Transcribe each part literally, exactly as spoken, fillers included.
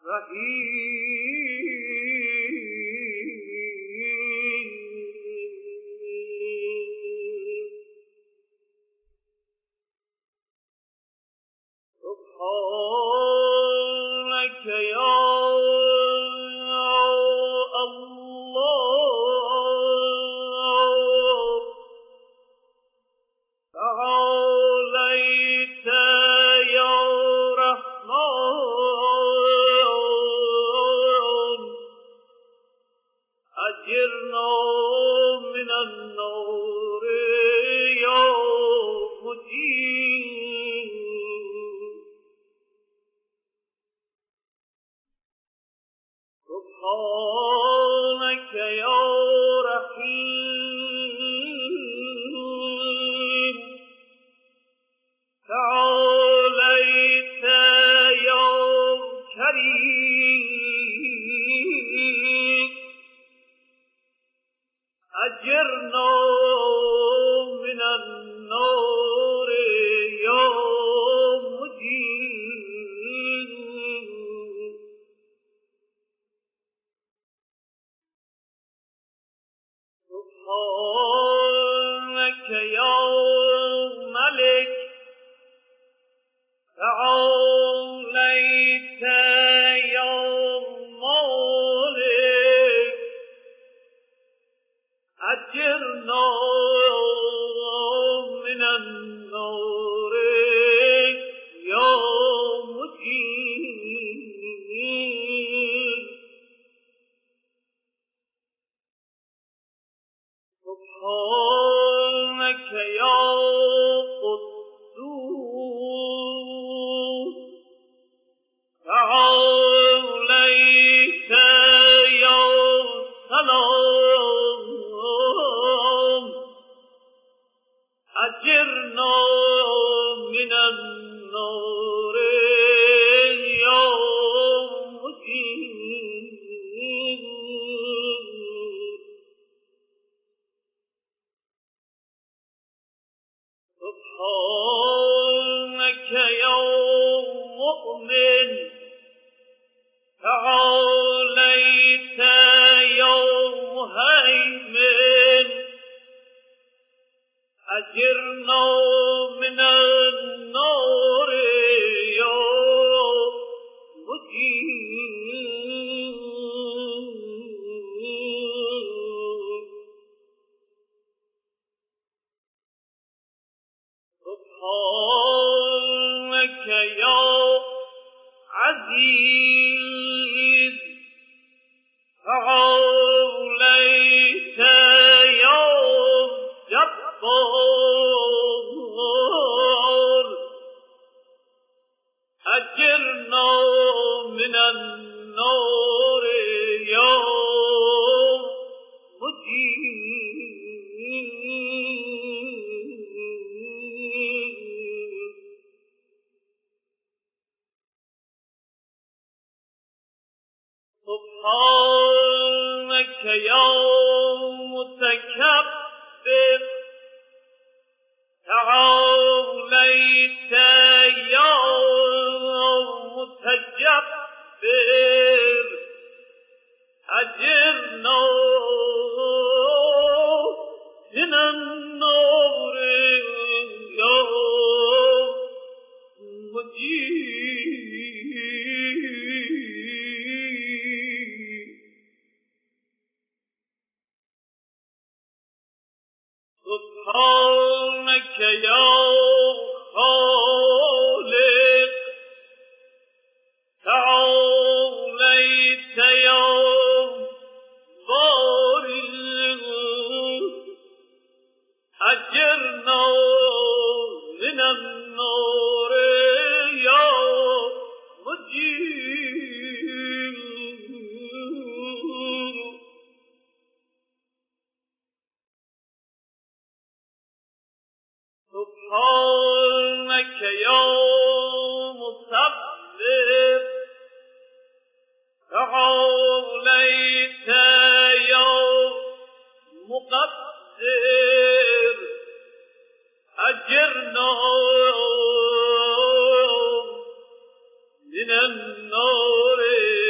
من النار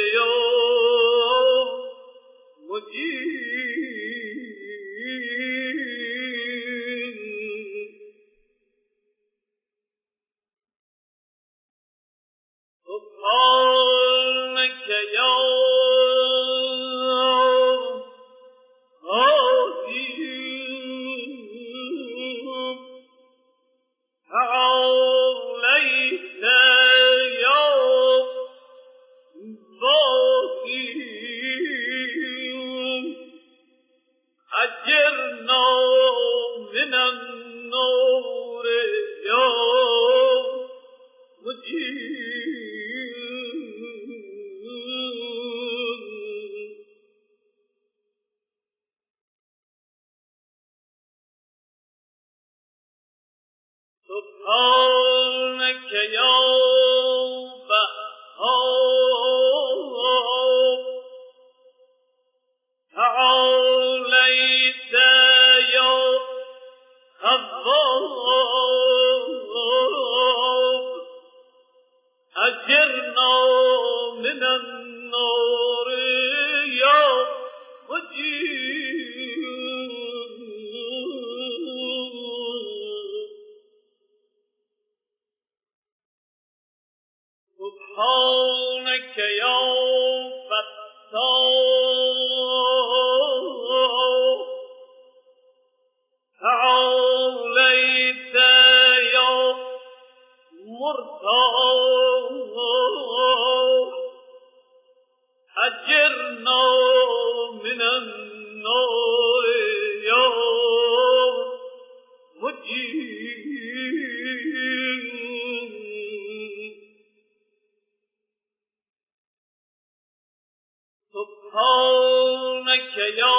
سبحانك یا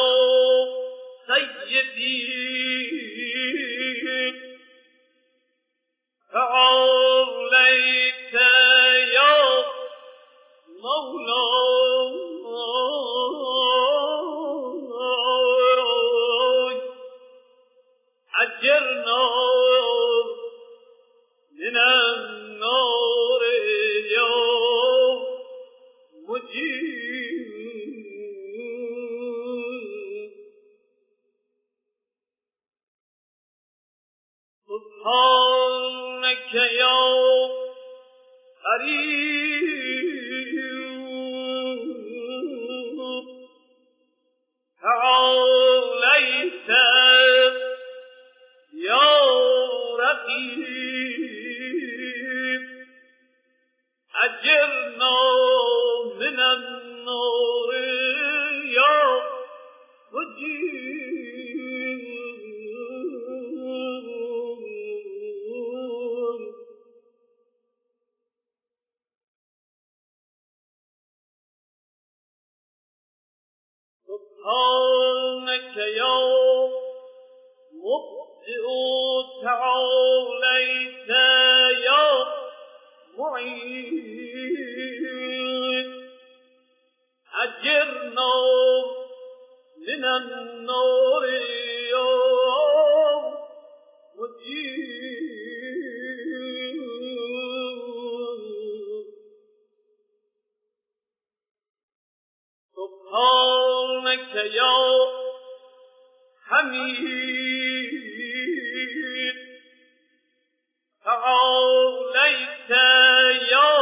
سیدی تعالیت یا مولای اجرنا من النار یا مجيب سبحانك يا قريب تعاليت يا رقيب أجرنا من النار يا مجيب سبحانك يا مبدئ تعاليت يا معين أجرنا من النار يا مجيب سبحانك يا حميد تعاليت يا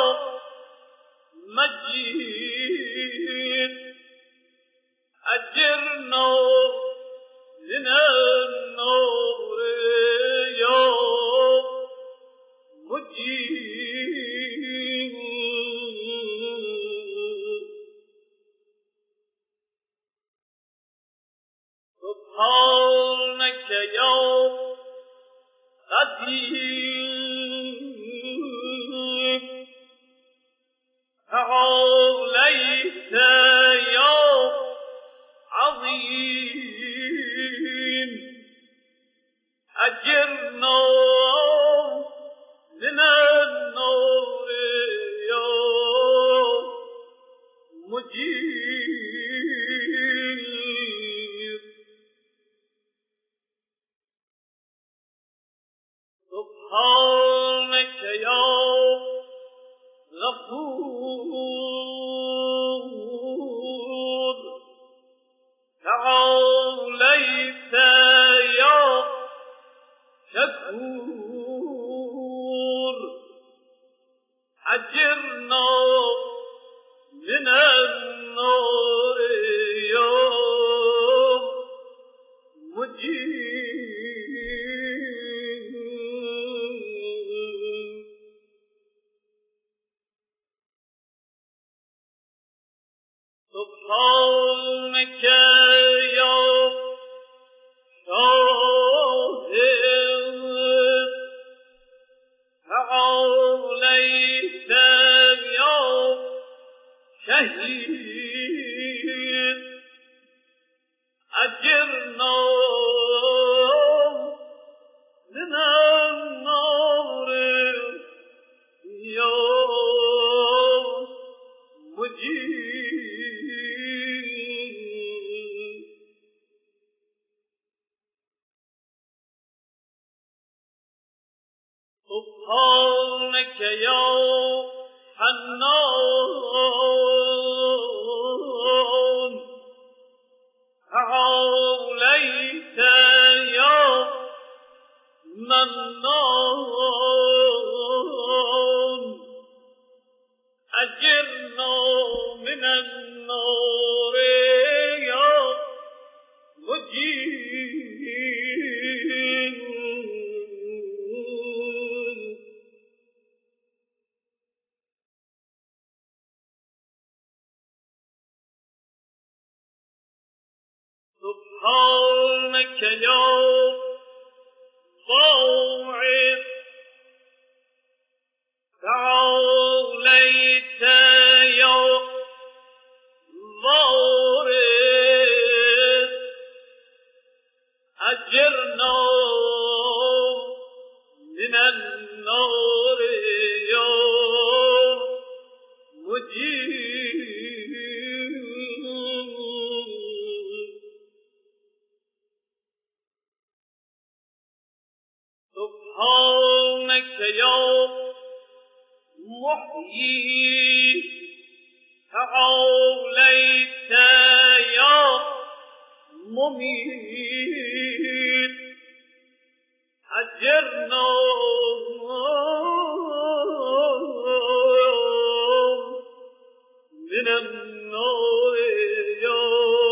مجيد أجرنا من النار يا مجيب سبحانك يا قدير تعاليت يا عظيم أجرنا من النار يا مجيب سبحانك يا غفور تعاليت يا شكور أجرنا من النار يا مجيب سبحانك يا شاهد تعاليت يا شهيد أجرنا من النار يا مجيب سبحانك يا حنان تعاليت يا منان أجرنا من النار يا مجيب سبحانك يا باعث تعاليت يا باعث سبحانك يا محيي تعاليت يا مميت أجرنا من النار يا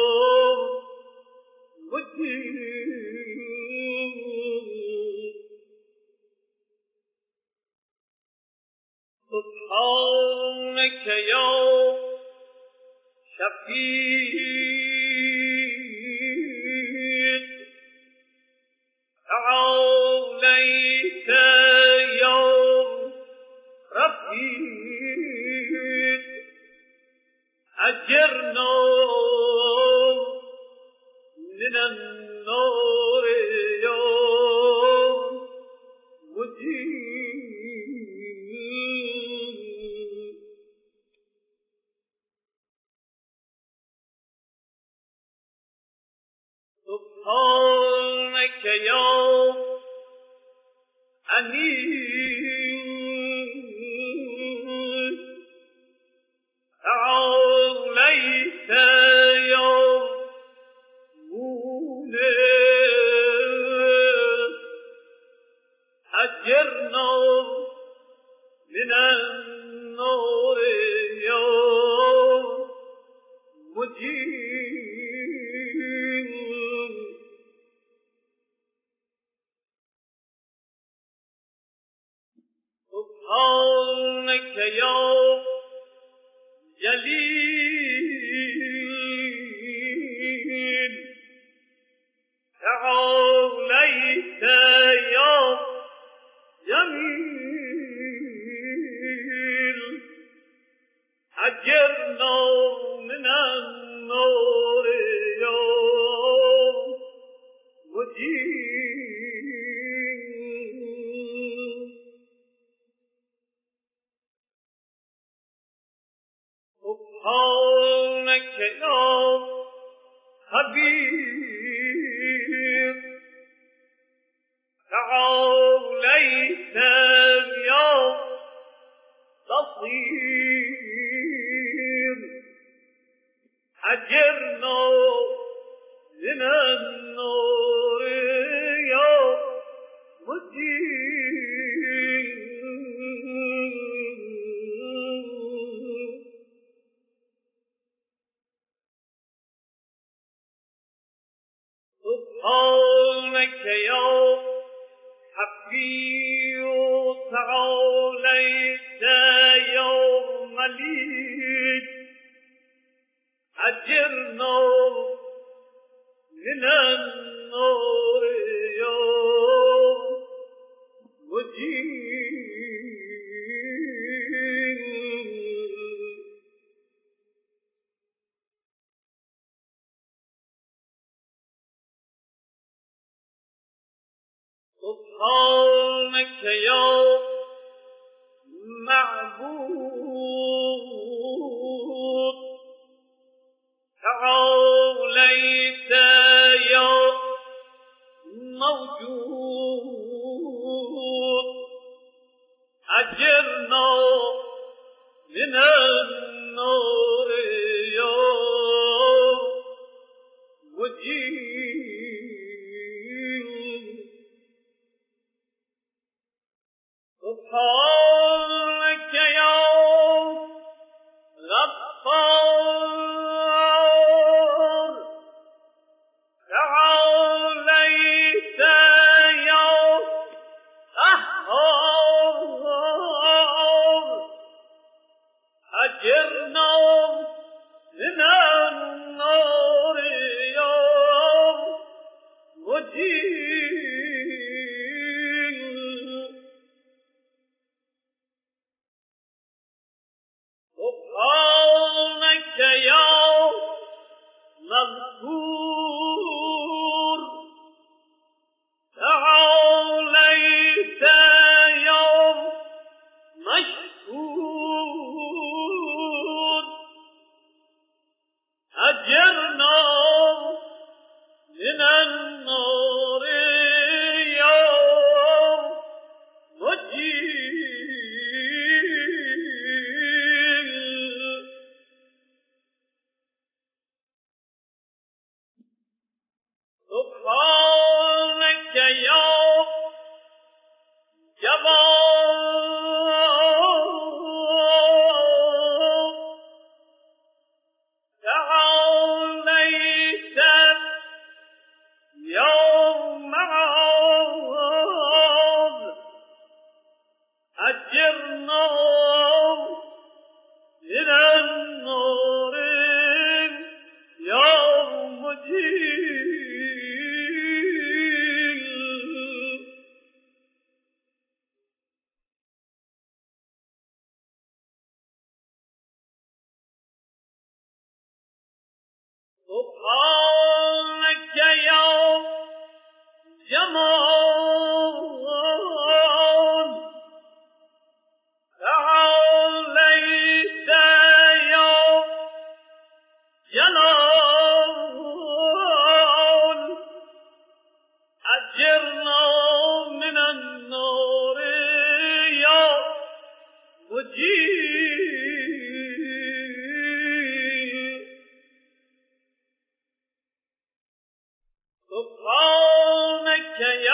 مجيد سبحانك يا شفيع تعاليت يا رفيق أجرنا من النار يا مجيد سبحانك يا أنيس تعاليت يا مونس أجرنا من النار يا مجيد سبحانك يا جليل تعاليت يا جميل أجرنا من النار يا مجيد سبحانك يا خبير تعاليت يا بصير أجرنا من النار يا مجيد سبحانك يا حفي تعاليت يا مليك أجرنا من النار يا مجيد سبحانك يا معبود تعاليت يا موجود أجرنا من النار يا مجيد سبحانك يا غفار تعاليت يا قهار أجرنا من النار يا مجيد سبحانك يا مذكور تعاليت يا مشكور سبحانك يا جمال تعاليت يا جلال أجرنا من النار يا مجيب سبحانك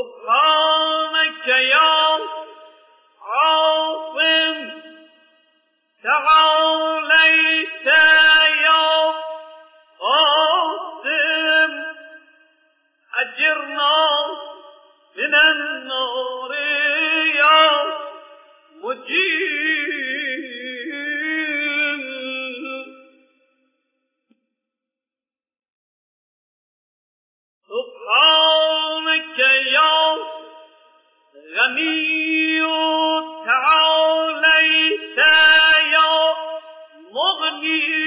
سبحانك يا عاصم تعاليت يا قاسم أجرنا من النار يا مجيب سبحانك يا غني تعاليت يا مغني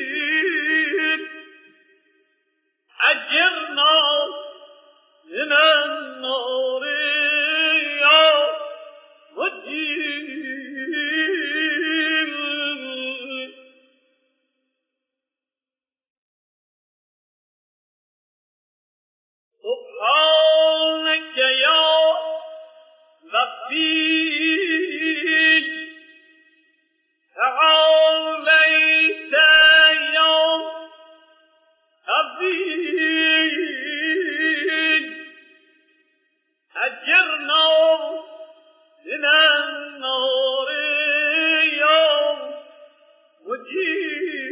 أجرنا من النار يا مجيب سبحانك يا ربي تعاليت يا أبي أجرنا من النار يا مجيب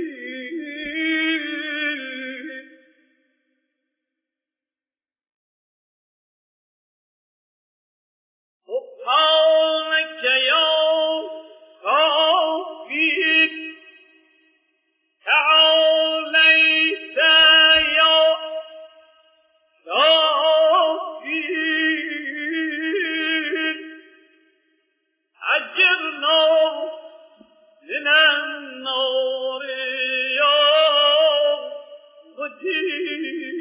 سبحانك يا كافي تعاليت يا كافي أجرنا من النار يا مجيب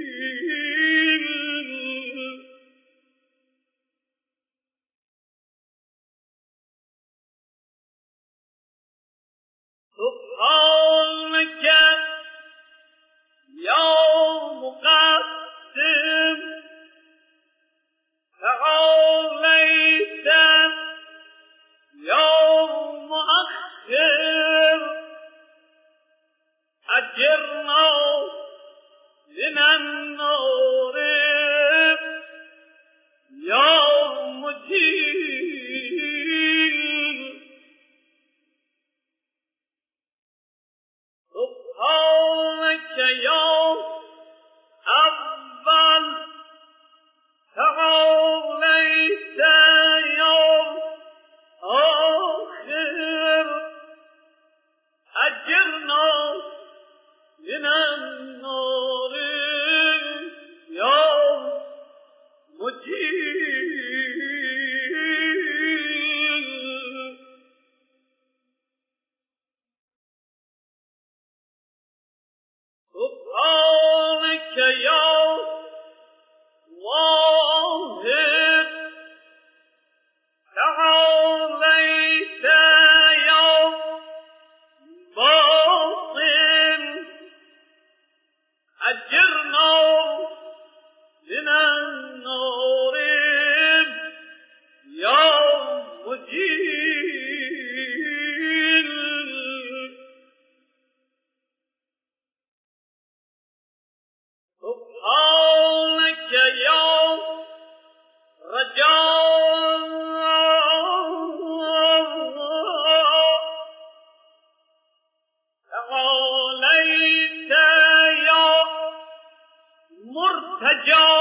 سبحانك يا مقدم تعاليت يا مؤخر أجرنا من النار يا مجيب سبحانك يا أول تعاليت يا آخر أجرنا من النار يا مجيب سبحانك يا واحد تعاليت يا باطن أجرنا من النار يا مجيب سبحانك يا رجاء تعاليت يا مرتجى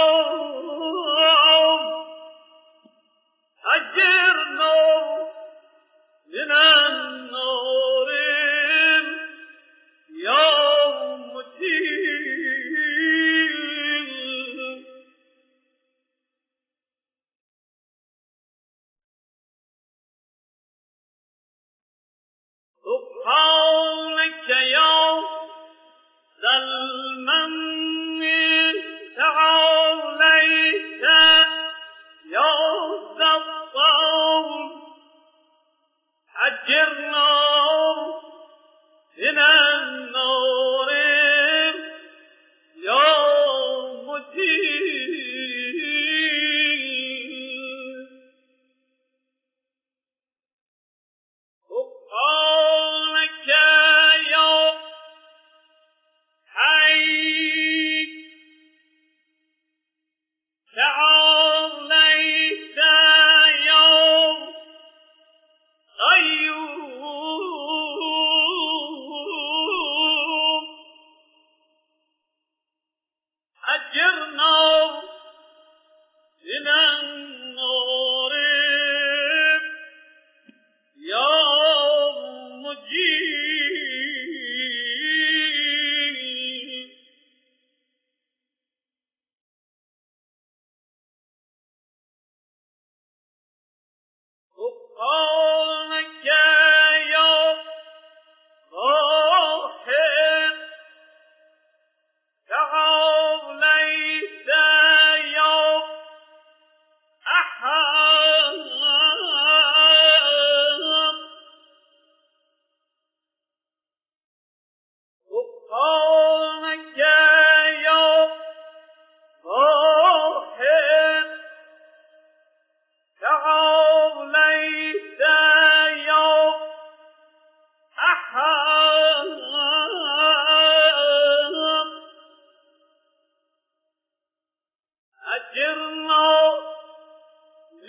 أجرنا من النار يا مجيب سبحانك يا ذا المن تعاليت يا ذا الطول أجرنا من النار يا مجيب سبحانك يا حي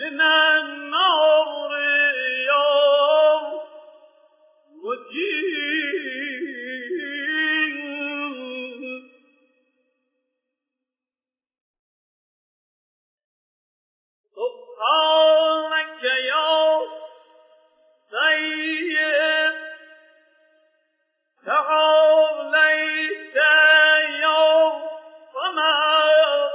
من النار يوم مجيب سبحانك يا سيد تعاليت يوم السماء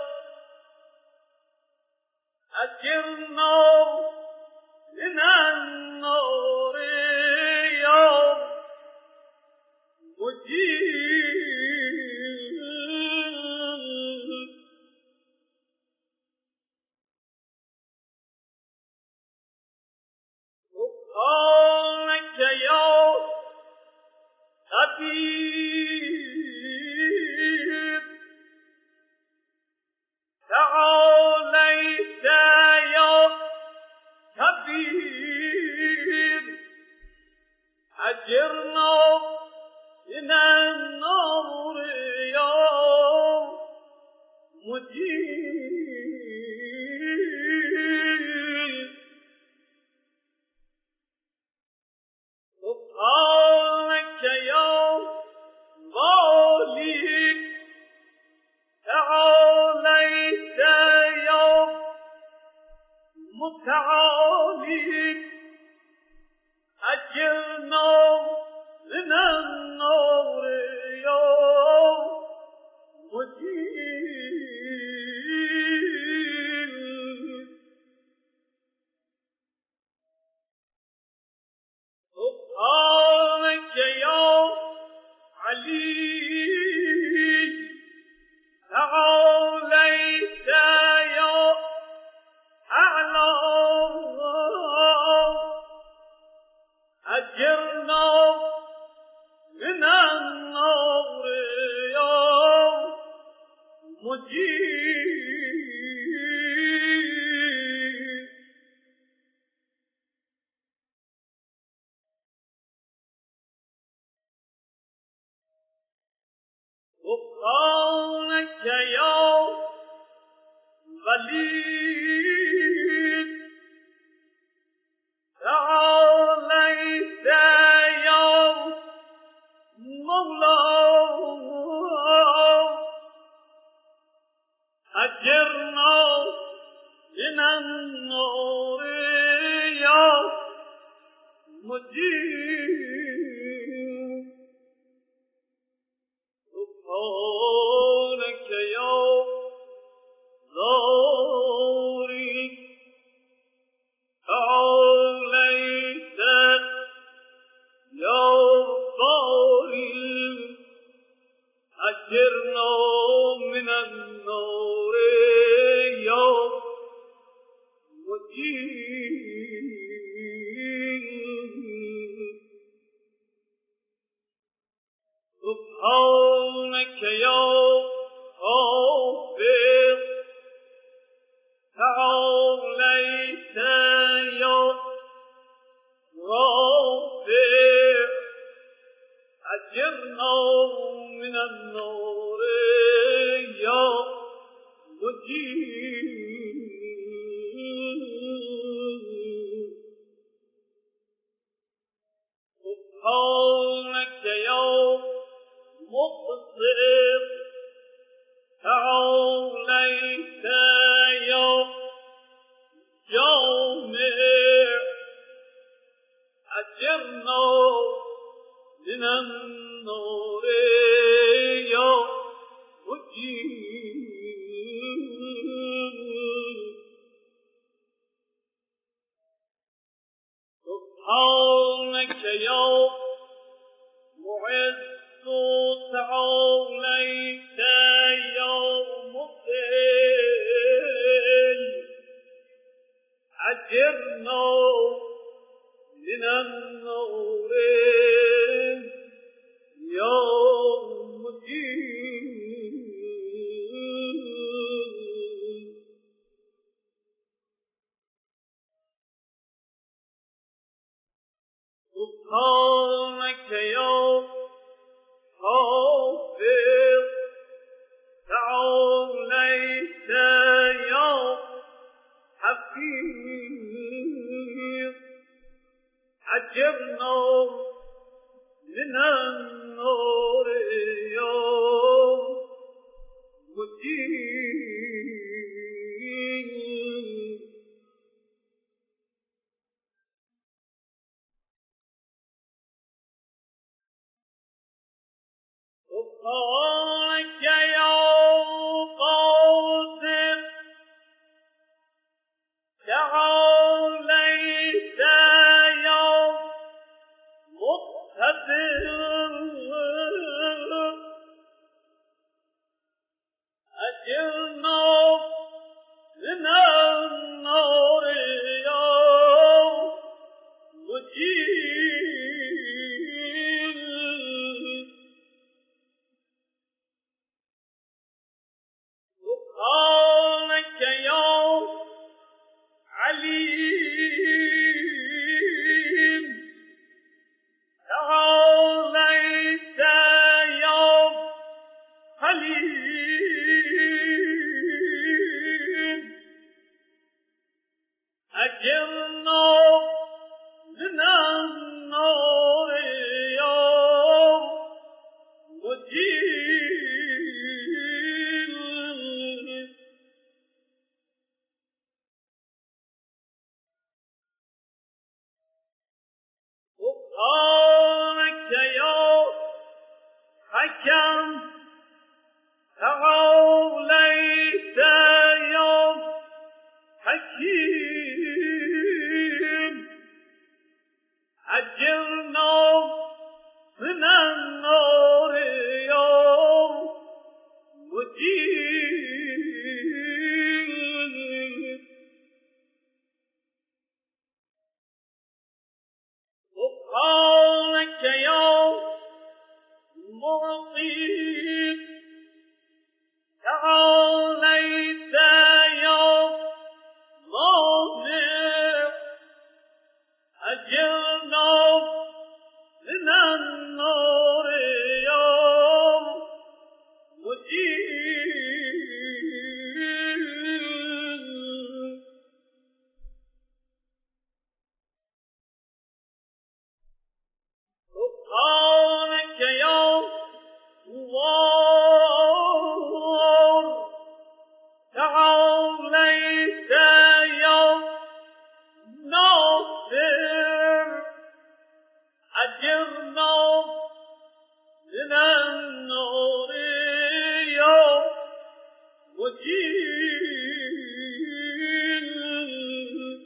أجرنا من النار يوم مجيب سبحانك يا خبير تعاليت يا خبير أجرنا من النار يوم مجيب سبحانك يا مالك تعاليت يا متعالي أجرنا من النار يوم مجيب سبحانك يا علي تعاليت يا أعلى أجرنا من النار يوم مجيب سبحانك يا وليد تعاليت يا مولى أجرنا من النار يا مجيب سبحانك يا ضاري تعاليت يا ضاري أجرنا من النار يا مجيب سبحانك يا غافر تعاليت يا غافر أجرنا من النار يا مجيب سبحانك يا مقصر تعاليت يا جامع أجرنا من النار يا مجيب سبحانك يا معز تعاليت يا مذل أجرنا من النار يا مجيب سبحانك يا حافظ تعاليت يا حفيظ أجرنا من النار يا مجيب سبحانك يا قادر تعاليت يا مقتدر أجرنا من النار يا مجيب سبحانك يا عليم تعاليت يا حليم أجرنا من النار يا مجيب سبحانك يا حكم تعاليت يا حكيم أجرنا من النار يا مجيب سبحانك يا معطي تعاليت يا مانع أجرنا من النار يا مجيب سبحانك يا وار تعاليت يا ناصر أجرنا من النار يا مجيب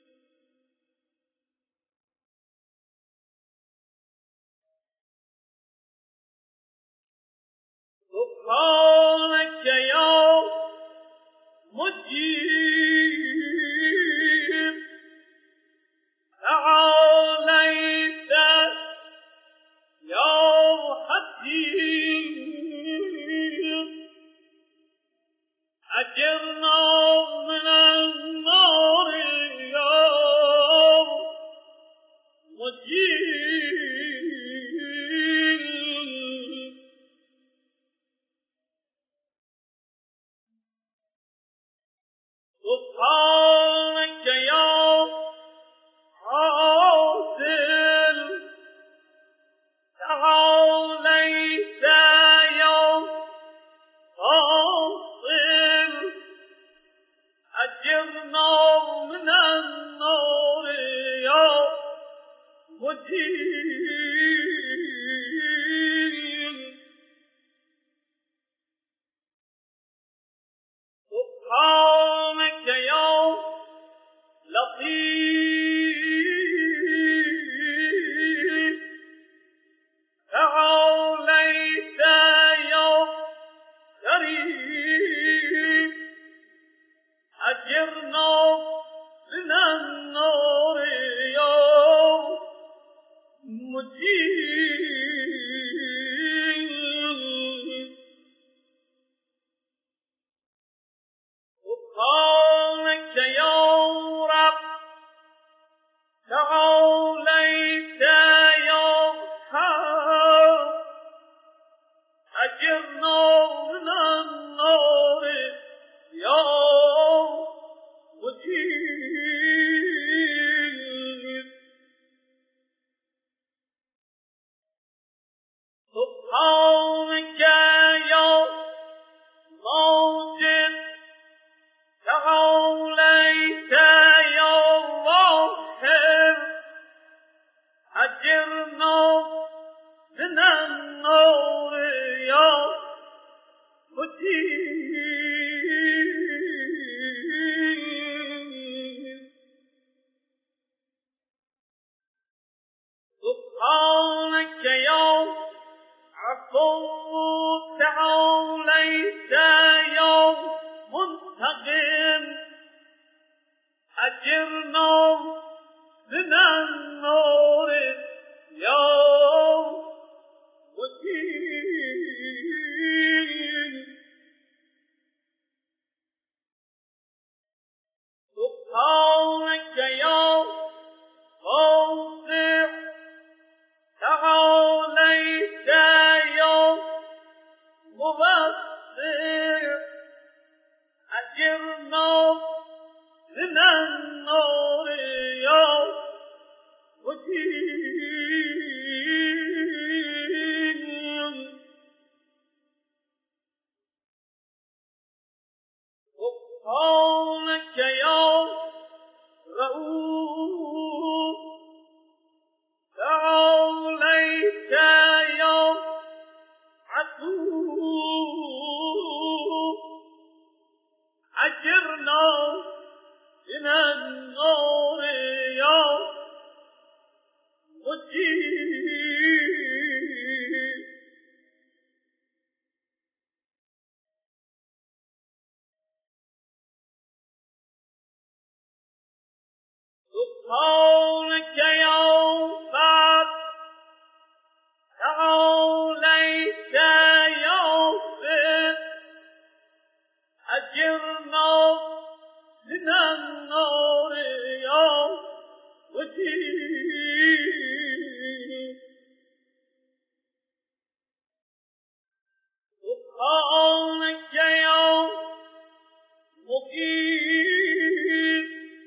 سبحانك يا مجيب تعاليت يا حكيم أجرنا من النار يا مجيب سبحانك يا عادل تعاليت يا فاصل أجرنا من النار يا مجيب سبحانك يا لطيف تعاليت يا كريم أجرنا من النار يا مجيب سبحانك يا رب تعاليت يا حق أجرنا من النار يا مجيب رب تعاليت يا منتقم أجرنا من النار يا وكيل سبحانك يا واضع تعاليت يا مبصر أجرنا من النار يا وكيل سبحانك يا رؤوف تعاليت يا عفو أجرنا من النار يا وكيل سبحانك يا فات تعاليت يا فت أجرنا من النار يا وكيل سبحانك يا مقيم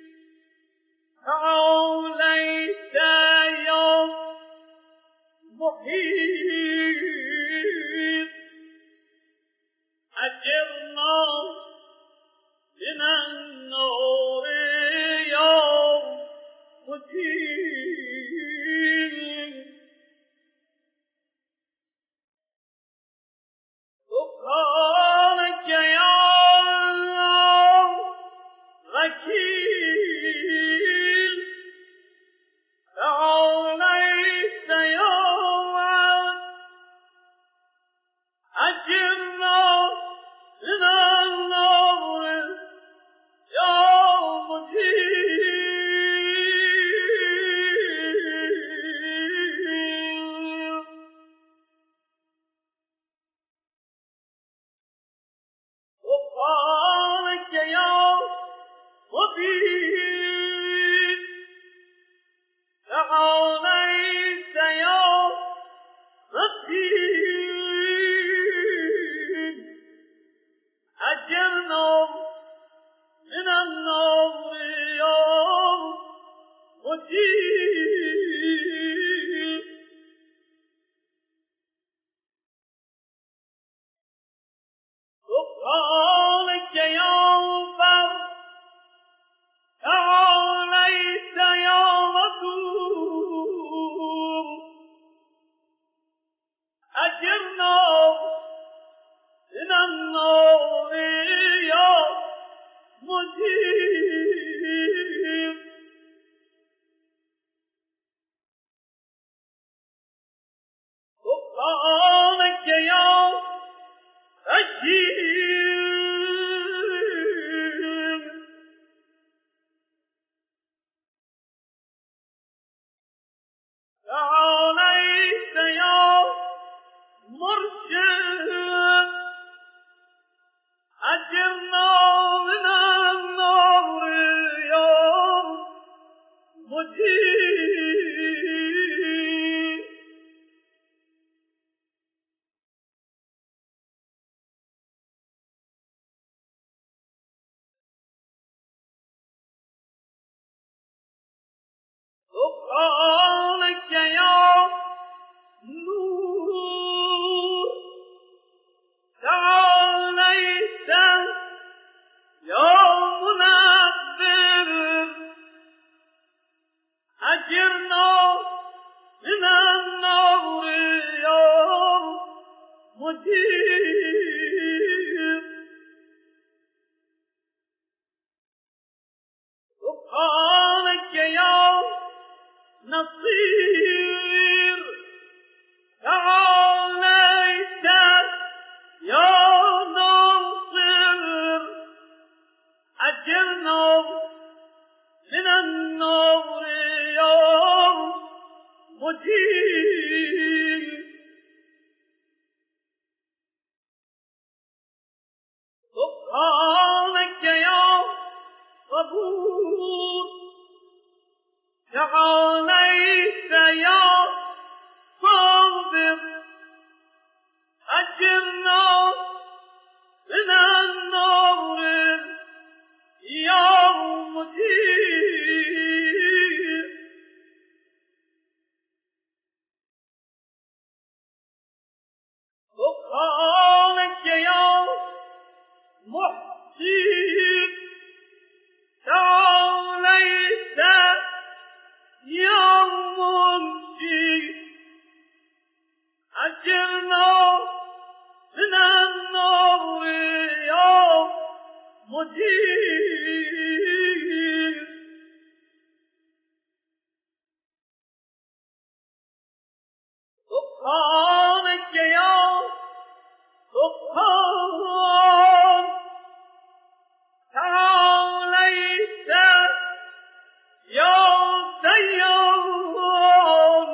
تعاليت يا محيط أجرنا من النار يا وكيل سبحانك يا وكيل تعاليت يا أجرنا من النار يا مجيد سبحانك يا مبين تعاليت يا رقيب أجرنا من النار يا وكيل سبحانك يا بر تعاليت يا رسول أجرنا من النار يا مجيب سبحانك يا حكيم تعاليت يا مرشد أجرنا من النار يا مجيب سبحانك يا نور تعاليت يا منبر أجرنا من النار يا مجيب سبحانك يا نصير تعاليت مجيب سبحانك يا صبور تعاليت يا صابر أجرنا من النار يا مجيب سبحانك يا محسن تعاليت يا منجي أجرنا من النار يا مجيب سبحانك يا سبحان تعاليت يا ديان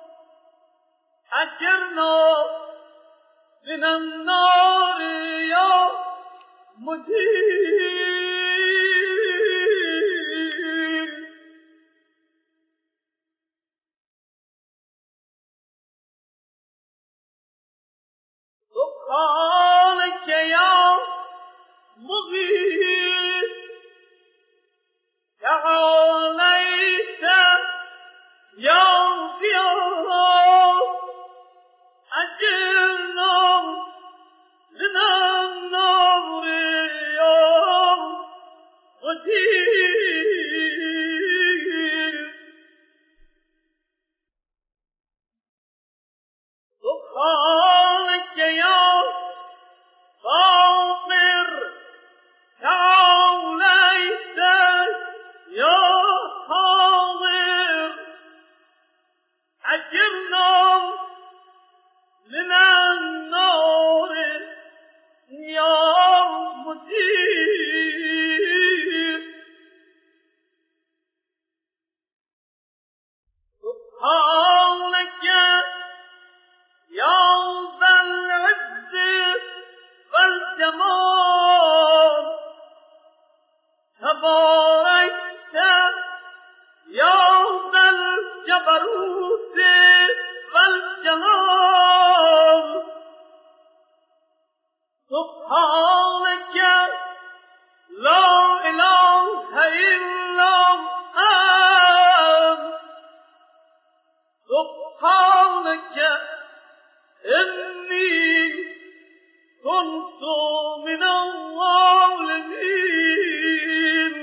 أجرنا من النار يا مجيب سبحانك يا مغيث تعاليت يا ضياء أجرنا من النار يا مجيب سبحانك يا فاطر تعاليت يا حاضر أجرنا من النار يا مجيب سبحانك يا ذا العز والجمال تباركت يا ذا الجبروت والجلال سبحانك لا إله إلا أنت سبحانك إني كنت من الظالمين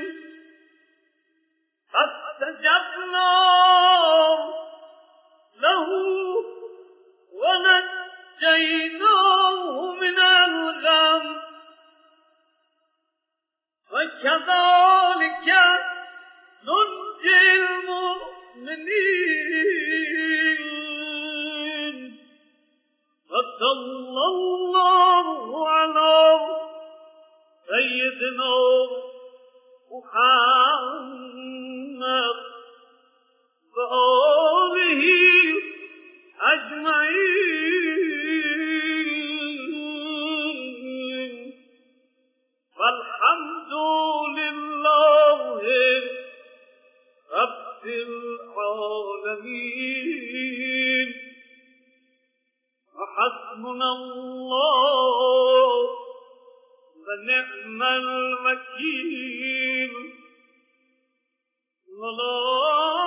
فاستجبنا له ونجيناه من الغم وكذلك ننجي المؤمنين وصلى الله على سيدنا محمد وآله أجمعين والحمد لله رب العالمين وحسبنا الله ونعم الوكيل ولا